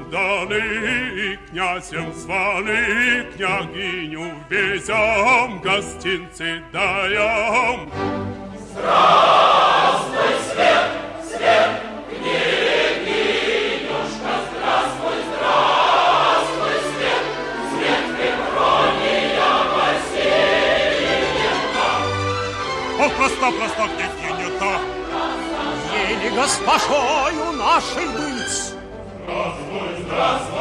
даны, и князем званы, княгиню везем, гостинцы даем. Здравствуй, Свет, Свет, княгинюшка, здравствуй, здравствуй, Свет, Свет, Феврония Васильевна. О, просто, княгиня-то! Еле госпожою нашей быть. Здравствуй, здравствуй.